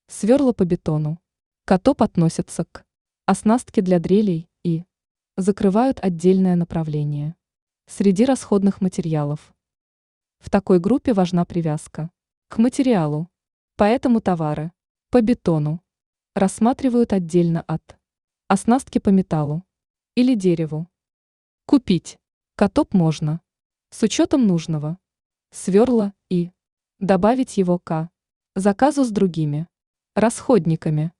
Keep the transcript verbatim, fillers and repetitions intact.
Сверла по бетону. Котоп относятся к оснастке для дрелей и закрывают отдельное направление. Среди расходных материалов. В такой группе важна привязка к материалу, поэтому товары по бетону рассматривают отдельно от оснастки по металлу или дереву. Купить котоп можно с учетом нужного сверла и добавить его к заказу с другими расходниками.